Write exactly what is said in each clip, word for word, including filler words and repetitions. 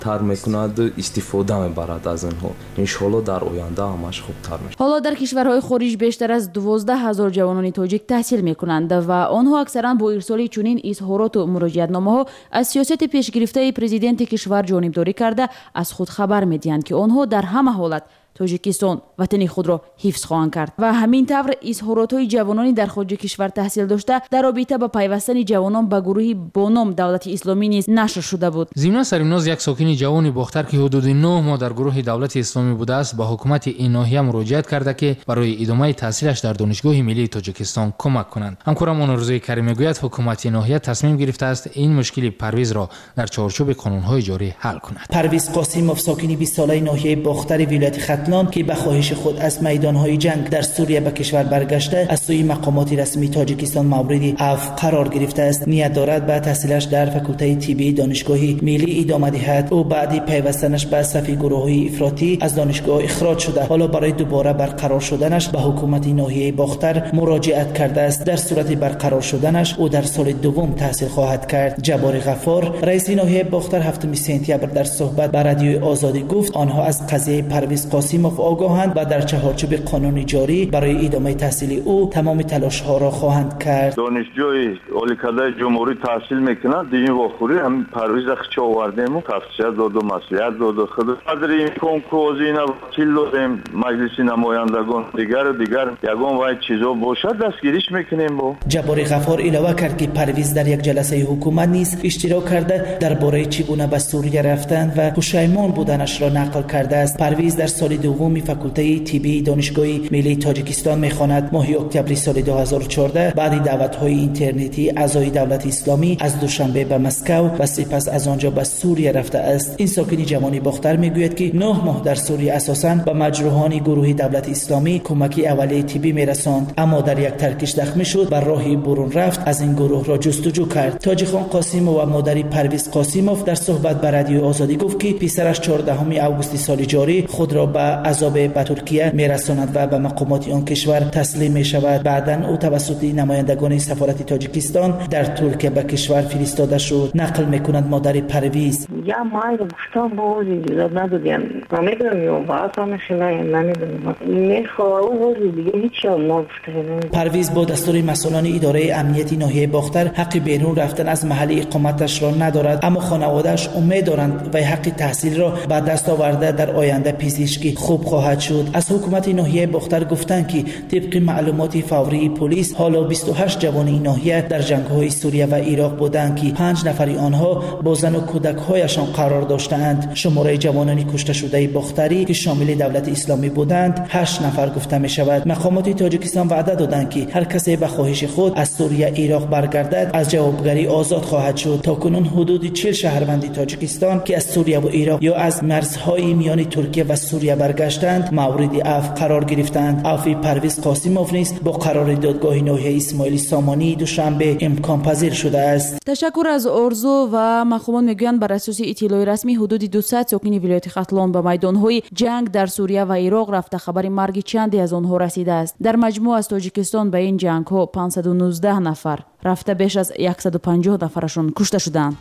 тар мекунад, истифода мебарад аз онҳо. Иншоалло дар оянда ҳамаш хубтар мешавад. ҳоло дар кишварҳои хориҷ бештар аз дувоздаҳ ҳазор ҷавонони тоҷик таҳсил мекунанд ва онҳо аксаран бо ирсоли чунин изҳороту муроҷиатномаҳо аз сиёсати пешгирифтаи президенти кишвар ҷонибдорӣ карда аз худ хабар медиҳанд, ки онҳо дар ҳама ҳолат тоҷикистон ватани худро ҳифз хоҳанд кард ва ҳамин тавр изҳоротҳои ҷавонони дар хориҷи кишвар таҳсил дошта дар робита ба пайвастани ҷавонон ба гурӯҳи бо ном давлати исломӣ низ нашр шуда буд. зимна саримноз, як сокини ҷавони бохтар, ки ҳудуди нӯҳ моҳ дар гурӯҳи давлати исломӣ будааст, ба ҳукумати ин ноҳия муроҷиат карда, ки барои идомаи таҳсилаш дар донишгоҳи миллии тоҷикистон кӯмак кунанд. ҳамкорам Онурӯзои Карим мегӯяд, ҳукумати ноҳия тасмим гирифтааст ин мушкили Парвизро дар чорчӯби қонунҳои ҷорӣ ҳал кунад. Парвиз Қосимов, сокини бист солаи ноҳияи бохтари вилояти Хатлон, ки ба хоҳиш خود از میدانهای جنگ در سوریه به کشور برگشته، از سوی مقامات رسمی تاجیکستان مورد عفو قرار گرفته است. نیت دارد به تحصیلش در فاکولته طبی دانشگاه ملی ادامه دهد. او بعد پیوستنش به صف گروه‌های افراطی از دانشگاه اخراج شده. حالا برای دوباره برقرار شدنش به حکومت ناحیه باختر مراجعت کرده است. در صورت برقرار شدنش او در سال دوم تحصیل خواهد کرد. جبار غفار، رئیس ناحیه باختر، هفتم سپتامبر در صحبت با رادیوی آزادی گفت آنها از قضیه پرویز قاسیموف آگاهند و در چهارچوب قانونی جاری برای ادامه تحصیل او تمام تلاش ها را خواهند کرد. دانشجوی اولیکاده جمهوری تحصیل میکنند. دیگه واخوری هم پرویز خچ آوردیم و تفسیر داد و مسئولیت داد و خود قدر این کنکوزی وکیل دادیم مجلس نمایندگان دیگر دیگر یگان وای چیزا باشد دستگیریش میکنیم. با جبار غفار علاوه کرد که پرویز در یک جلسه حکومت نیز اشتراک کرده درباره چگونه به سوریه رفتن و پشیمان بودنش را نقل کرده است. پرویز در سال دوم فاکولته طبی دانشگاه ملی تاجیکستان میخواند. ماه اکتبر سال دو هزار و چهارده بعد دعوت‌های اینترنتی اعضای دولت اسلامی از دوشنبه به مسکو و سپس از آنجا به سوریه رفته است. این ساکن جوانی باختر میگوید که نه ماه در سوریه اساساً به مجروحان گروه دولت اسلامی کمکی اولیه طبی میرساند، اما در یک ترکش زخمی شد و راهی برون رفت از این گروه را جستجو کرد. تاجیخان قاسیموف و مادری پرویز قاسیموف در صحبت با رادیو آزادی گفت که پسرش چهاردهم آگوست سال جاری خود را به عذاب به ترکیه میرساند و به مقامات آن کشور تسلیم می شود. بعداً او توسط نمایندگان سفارت تاجیکستان در ترکیه به کشور فرستاده شد. نقل میکند مادر پرویز: یا ما گفتم بازی دیگر ندادیم، نمیدونم یا واسه میشنه نمیدونم میخوام بازی دیگه هیچ نگفته. پرویز با دستور مسئولان اداره امنیتی ناحیه باختر حق بیرون رفتن از محل اقامتش را ندارد، اما خانواده‌اش امید دارند و حق تحصیل را به دست آورده در آینده پزشکی خوب خواهد شد. از حکومت ناحیه باختر گفتند که طبق معلومات فوری پلیس حالا بیست و هشت جوان این ناحیه در جنگ‌های سوریه و عراق بودند که پنج نفر آنها با زن و کودک‌هایشان قرار داشتند. شماره جوانان کشته شده باختری که شامل دولت اسلامی بودند هشت نفر گفته می شود. مقامات تاجیکستان وعده دادند که هر کسی به خواهش خود از سوریه عراق برگردد از جوابگری آزاد خواهد شد. تاکنون حدود چهل شهروند تاجیکستان که از سوریه و عراق یا از مرزهای میان ترکیه و سوریه برگشتند مورد عفو قرار گرفتند. عفو پرویز قاسیموف نیز با قرار دادگاه ناحیه اسماعیل سامانی دوشنبه امکان پذیر شده است. تشکر از ارزو و مخوان میگویند بر اساس اطلاع رسمی حدود دویست ساکن ولایت ختلان به میدانهای جنگ در سوریه و عراق رفته خبر مرگ چندی از آنها رسیده است. در مجموع از تاجیکستان به این جنگ ها پانصد و نوزده نفر رفته، بیش از صد و پنجاه نفرشون کشته شدند.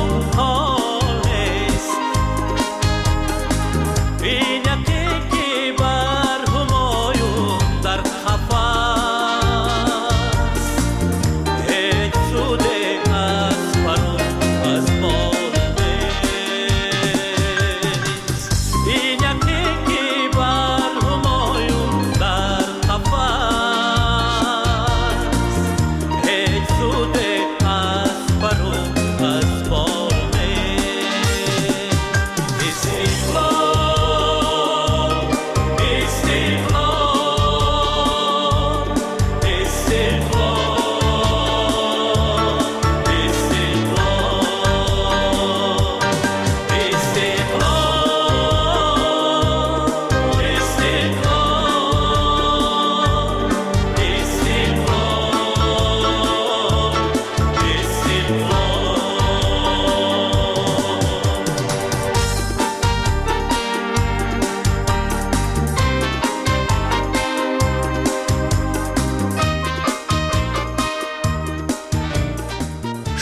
Inaki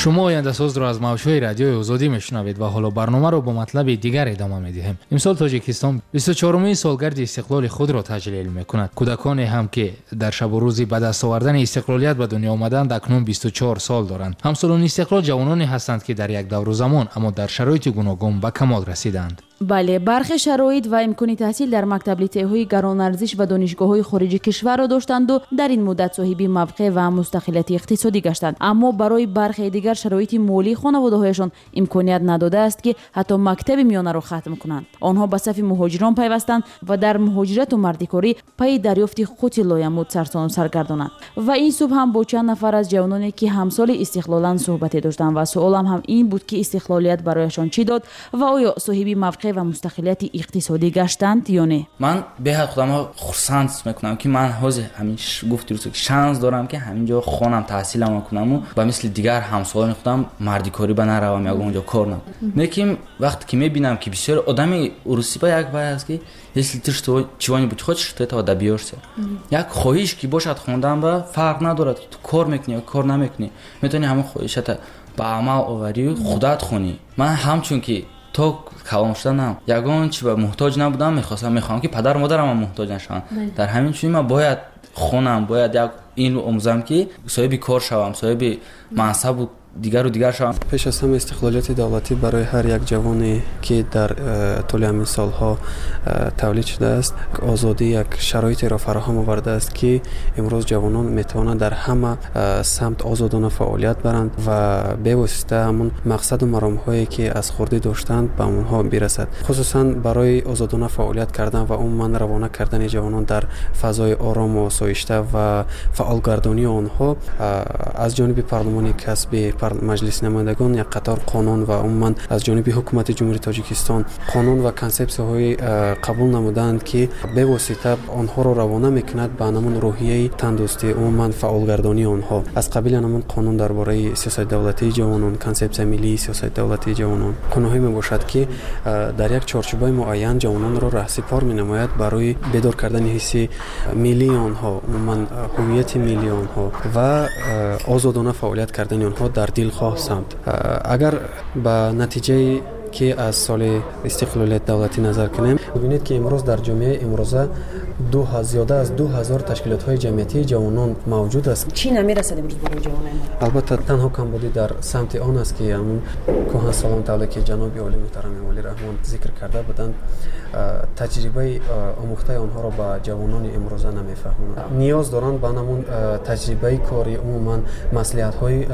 شما آینده ساز را از موج‌های رادیوی آزادی میشنوید و حالا برنامه را با مطلب دیگر ادامه میدهیم. امسال تاجیکستان بیست و چهارمین سالگرد استقلال خود را تجلیل میکند. کودکانی هم که در شب و روزی به دست آوردن استقلالیت به دنیا آمدند اکنون بیست و چهار سال دارند. همسالان استقلال جوانانی هستند که در یک دور زمان اما در شرایط گوناگون به کمال رسیدند. بله، برخی شرایط و امکان تحصیل در مکتب لیسه‌های گران ارزش و دانشگاه‌های خارجی کشور را داشتند و در این مدت صاحب موقع و مستقلیت اقتصادی گشتند، اما برای برخی دیگر شرایط مالی خانواده‌هایشان امکانیت نداده است که حتی مکتب میانه را ختم کنند. آنها به صف مهاجران پیوستند و در مهاجرت و مردکاری پای دریافت قوت لایمود سرسان سرگردانند. و این صبح هم با چند نفر از جوانانی که همسال استقلالند صحبت داشتند و سوالم هم این بود که استقلالیت برایشان چی داد و آیا صاحب موقع و مستقلیت اقتصادی گشتند یا نه. من به حق خودم خرسند میکنم که من حاضر همین گفتی که شانس دارم که همینجا خونم تحصیلم کنم و با مثل دیگر همسالان خودم مردکاری به نروم یا اونجا کار نکنم. لیکن وقتی که میبینم که بسیار آدمی روسی با یک بای است که если ты что чего-нибудь хочешь ты этого добьешься. یک خواهش که باشد خوندن با فرق ندارد تو کار میکنی یا کار نمیکنی میتونی همون خواهشت با عمل آوری خودت خونی. من همچون که تو کلام شدنم یگان چی به محتاج نبودم میخواستم میخوام که پدر مادرم هم محتاج نشن. در همین چیز من باید خونم باید یک این رو آموزم که صاحب کار شوم صاحب منصب و دیگر و دیگر شوم. پیش از همه استقلالیت دولتی برای هر یک جوانی که در طول همین سالها تولید شده است آزادی یک شرایطی را فراهم آورده است که امروز جوانان میتوانند در همه سمت آزادانه فعالیت برند و به واسطه همون مقصد و مرام‌هایی که از خردی داشتند به اونها برسد. خصوصا برای آزادانه فعالیت کردن و عموما روانه کردن جوانان در فضای آرام و آسایشته و فعالگردانی آنها از جانب پارلمان کسبی مجلس نمایندگان یک قطار قانون و عموما از جانب حکومت جمهوری تاجیکستان قانون و کانسپس‌های قبول نمودند که به واسطه آنها را روانه میکند به نمون روحیه تندرستی عموما فعالگردانی آنها از قبیل نمون قانون درباره سیاست دولتی جوانان کانسپت ملی سیاست دولتی جوانان قانونی میباشد که در یک چارچوب معین جوانان را راهسپار مینماید برای بیدار کردن حس ملی آنها عموما هویت ملی آنها و آزادانه فعالیت کردن آنها در دلخواه سمت. اگر به نتیجه که از سال استقلالیت دولتی نظر کنیم ببینید که امروز در جامعه امروزه دو زیاده از دو هزار تشکیلات های جمعیتی جوانان موجود است. چی نمیرسد امروز برای جوانان؟ البته تنها کمبودی در سمت آن است که همون کهنسالان طوری که جناب عالی محترم ولی رحمان ذکر کرده بودند تجربه آموخته آنها را به جوانان امروزه نمیفهمند. نیاز دارند به همون تجربه کاری عموما مصلحت های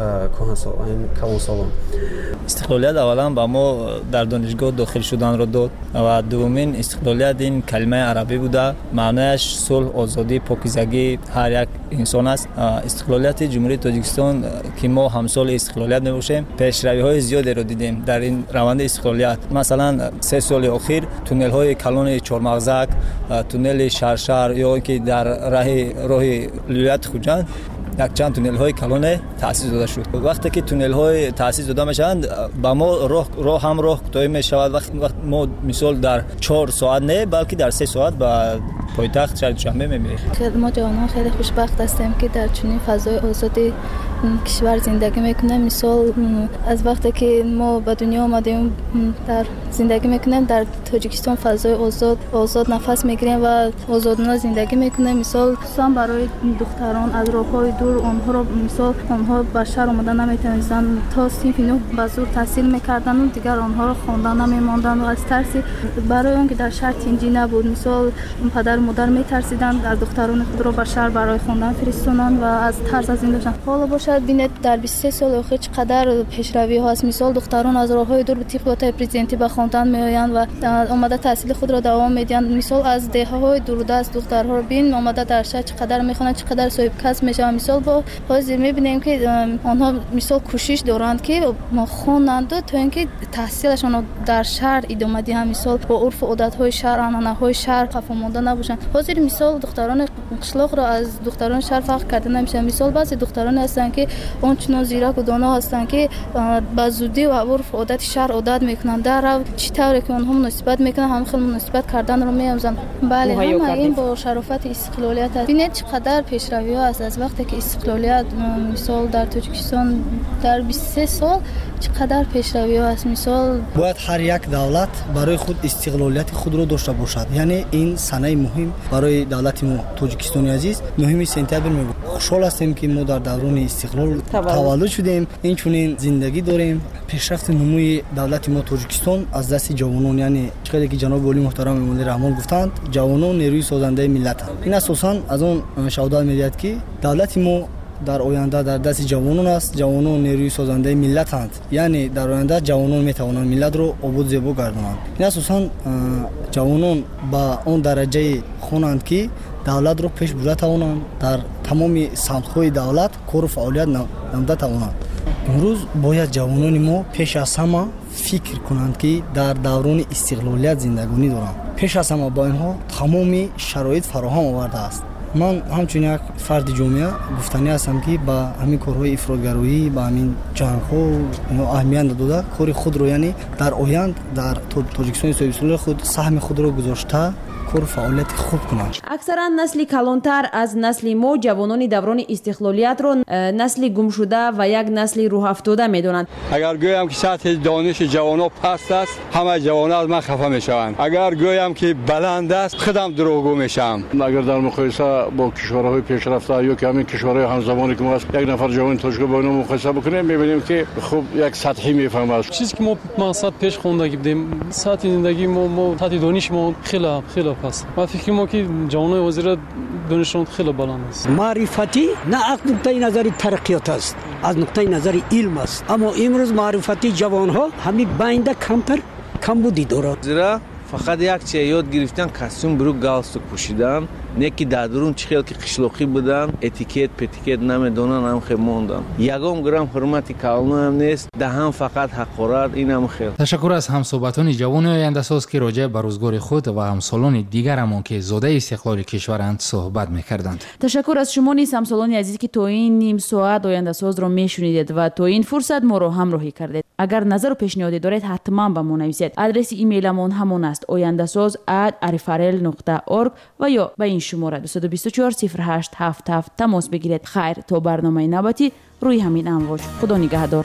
کهنسالان. استقلالیت اولا با ما در دانشگاه داخل شدن را داد و دومین استقلالیت این کلمه عربی بوده معنیش صلح آزادی پاکیزگی هر یک انسان است. استقلالیت جمهوری تاجیکستان که ما همسال استقلالیت میباشیم پیشروی های زیادی را دیدیم در این روند استقلالیت. مثلا سه سال اخیر تونل های کلان چهارمغزک تونل شرشر یا که در راه راه ولایت خوجند یک چند تونل های کلان تأسیس داده شد. وقتی که تونل های تأسیس داده میشوند با ما راه راه هم راه کوتاه میشود. وقت وقت ما مثال در چهار ساعت نه بلکه در سه ساعت به پایتخت شهر دوشنبه میمیریم. ما جوانان خیلی خوشبخت هستیم که در چنین فضای آزادی کشور زندگی میکنیم. مثال از وقتی که ما به دنیا آمدیم در زندگی میکنیم در تاجیکستان فضای آزاد آزاد نفس میگیریم و آزادانه زندگی میکنیم. مثال سام برای دختران از راههای دور آنها را مثال آنها به شهر آمدن نمیتونستند تا صنف نه به زور تحصیل میکردن و دیگر آنها را خواندن نمیماندن و از ترس برای آنکه در شهر تنجی نبود مثال پدر مادر میترسیدند از دختران خود را به شهر برای خواندن فرستادند و از ترس از این داشتند. حالا باشد ببینید در بیست و سه سال اخیر چقدر پیشروی هاست. مثال دختران از راههای دور به طبق وطای پرزیدنتی به خواندن میآیند و آمده تحصیل خود را دوام میدهند. مثال از دهه‌های دوردست دخترها را بین آمده در شهر چقدر میخوانند چقدر صاحب کسب میشوند. مثال با حاضر میبینیم که آنها مثال کوشش دارند که ما خوانند تا اینکه تحصیلشان در شهر ادامه دهند. مثال با عرف و عادت های شهر آنها های شهر خفا مانده نباشند. حاضر مثال دختران قشلاق را از دختران شهر فرق کرده نمیشه. مثال بعضی دختران هستن که اون چنان زیرک و دانا هستن که با زودی و عرف عادت شهر عادت میکنن، در چی طوری که اونها مناسبت میکنن هم خیلی مناسبت کردن رو میاموزن. بله همه این با شرافت استقلالیت است. ببینید چقدر پیشروی ها است از وقتی که استقلالیت مثال در تاجیکستان در بیست و سه سال چقدر پیشروی ها است. مثال باید هر یک دولت برای خود استقلالیت خود رو داشته باشد. یعنی این سنه مهم برای دولت ما تاجیکستان عزیز مهمی سپتامبر می بود. خوشحال هستیم که ما در دوران استقلال تولد شدیم، این چنین زندگی داریم. پیشرفت نموی دولت ما تاجیکستان از دست جوانان، یعنی چقدر که جناب ولی محترم مولی رحمان گفتند جوانان نیروی سازنده ملت هستند. این اساساً از اون شهادت میدهد که دولت ما در آینده در دست جوانان است. جوانان نیروی سازنده ملت هستند، یعنی در آینده جوانان میتوانند ملت رو آباد زیبا گردانند. این اساساً جوانان با اون درجه خوانند که دولت رو پیش برده توانند، در تمام سمت‌های دولت کار و فعالیت نموده توانند. امروز باید جوانان ما پیش از همه فکر کنند که در دوران استقلالیت زندگانی دارند. پیش از همه با اینها تمام شرایط فراهم آورده است. من همچنین یک فرد جامعه گفتنی هستم که با همین کارهای افراطگرایی با همین جنگ‌ها اهمیت داده کار خود رو، یعنی در آینده در تاجیکستان صاحب خود سهم خود رو گذاشته کار فعالیت خوب کنند. اکثرا نسل کلانتر از نسل ما جوانان دوران استقلالیت رو نسل گم شده و یک نسل روح افتاده میدونند. اگر گویم که سطح دانش جوانان پست است، همه جوانان از من خفه میشوند. اگر گویم که بلند است، خودم دروغگو میشم. اگر در مقایسه با کشورهای پیشرفته یا که همین کشورهای همزمانی که ما است، یک نفر جوان تاجیک با اینا مقایسه بکنیم، میبینیم که خب یک سطحی میفهمه. چیزی که ما مقصد پیش خوندگی بودیم، سطح زندگی ما ما سطح دانش ما خیلی خیلی پست. ما فکر ما که جوانای وزیر دانششون خیلی بالا است. معرفتی نه از نقطه نظر ترقیات است، از نقطه نظر علم است. اما امروز معرفتی جوانها همین باینده کمتر کم بودی دارد. زیرا فقط یک چیز یاد گرفتن کاستوم برو گالستوک پوشیدن، نه که در درون چه خیلی که قشلاقی بودن، اتیکت پتیکت نمیدونن، هم خیلی موندن. یکم گرم حرمتی کلمه هم نیست، دهم فقط حقارت، این هم خیلی. تشکر از همصحبتان جوان آینده ساز که راجع به روزگار خود و همسالان دیگرمان که زاده استقلال کشورند صحبت می‌کردند. تشکر از شما نیز همسالان عزیز که تا این نیم ساعت آینده ساز را میشنیدید و تا این فرصت ما را همراهی کردید. اگر نظر و پیشنهادی دارید حتما به ما نویسید. آدرس ایمیلمون همون است oyandasaz at arifarel نقطه org و یا به این شماره دو دو چهار صفر هشت هفت هفت تماس بگیرید. خیر تا برنامه نوبتی روی همین امواج. خدا نگهدار.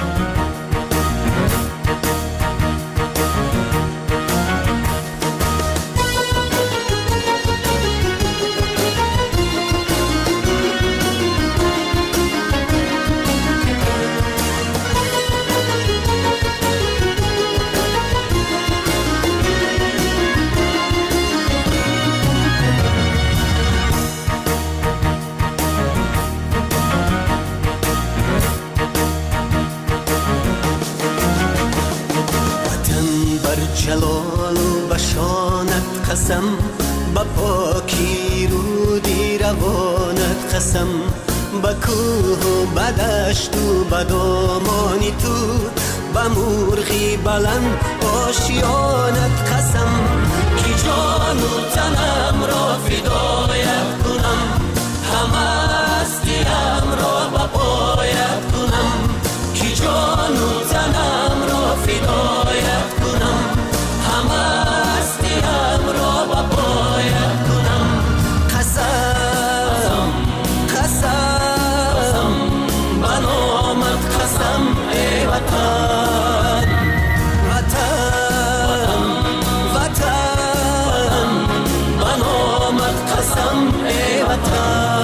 جلال و بشانت قسم، با پاکی رودی روانت قسم، با کوه و بدشت و بدامانی تو، با مرغی بلند آشیانت قسم، که جان و تنم را فدایت کنم، همه هستیم را با پایت کنم، که جان و تنم را فدایت کنم، همه هستیم را با پایت کنم. قسم قسم بنامت قسم ای وطن، وطن وطن بنامت قسم ای وطن.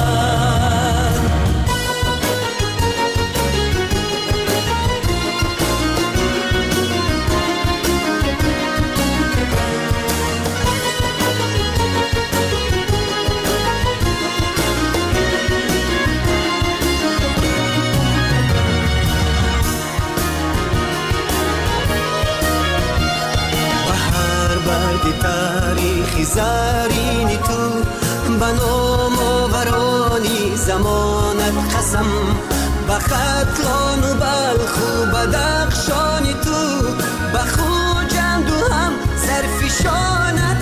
تاریخی زرین تو، بنام آورانی زمانت قسم، با خطلان و بلخ و بدخشانی تو، با خوجند و هم سرفشانت